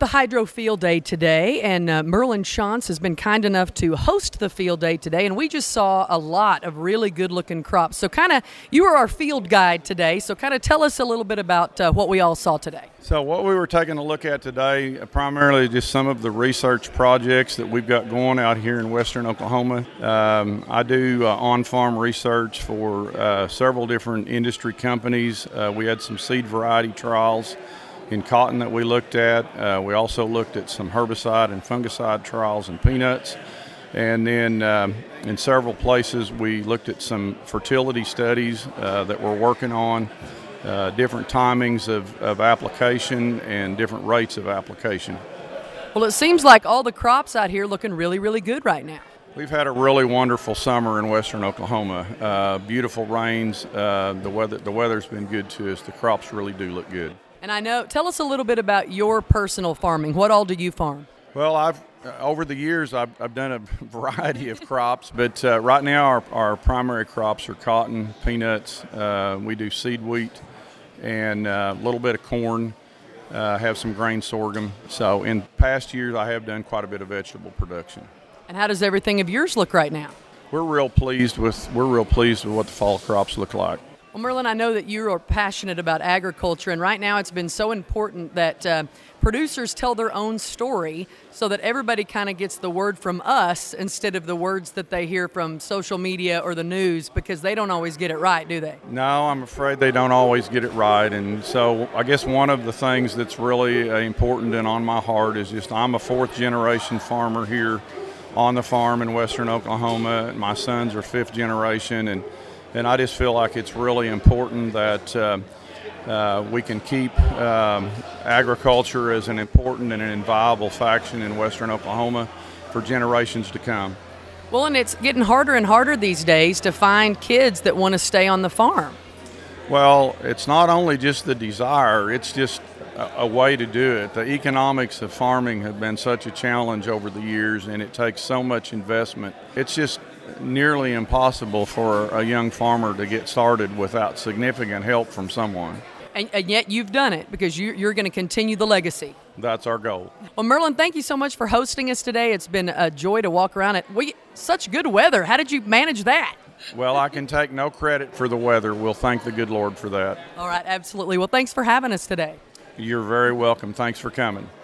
the Hydro Field Day today, and Merlin Shantz has been kind enough to host the field day today, and we just saw a lot of really good-looking crops. So you were our field guide today, so tell us a little bit about what we all saw today. So what we were taking a look at today, primarily just some of the research projects that we've got going out here in western Oklahoma. I do on-farm research for several different industry companies. We had some seed variety trials in cotton that we looked at. We also looked at some herbicide and fungicide trials in peanuts. And then in several places we looked at some fertility studies that we're working on, different timings of application and different rates of application. Well, it seems like all the crops out here looking really, really good right now. We've had a really wonderful summer in western Oklahoma. Beautiful rains. The weather's been good to us. The crops really do look good. And tell us a little bit about your personal farming. What all do you farm? Well, over the years, I've done a variety of crops, but right now our primary crops are cotton, peanuts. We do seed wheat and a little bit of corn, have some grain sorghum. So in past years, I have done quite a bit of vegetable production. And how does everything of yours look right now? We're real pleased with what the fall crops look like. Well, Merlin, I know that you are passionate about agriculture, and right now it's been so important that producers tell their own story so that everybody kind of gets the word from us instead of the words that they hear from social media or the news, because they don't always get it right, do they? No, I'm afraid they don't always get it right. And so I guess one of the things that's really important and on my heart is just I'm a fourth-generation farmer here on the farm in western Oklahoma. My sons are fifth generation, and I just feel like it's really important that we can keep agriculture as an important and an viable faction in western Oklahoma for generations to come. Well, and it's getting harder and harder these days to find kids that want to stay on the farm. Well, it's not only just the desire, it's just a way to do it. The economics of farming have been such a challenge over the years, and it takes so much investment. It's just nearly impossible for a young farmer to get started without significant help from someone. And yet you've done it because you're going to continue the legacy. That's our goal. Well, Merlin, thank you so much for hosting us today. It's been a joy to walk around it. Such good weather. How did you manage that? Well, I can take no credit for the weather. We'll thank the good Lord for that. All right, absolutely. Well, thanks for having us today. You're very welcome. Thanks for coming.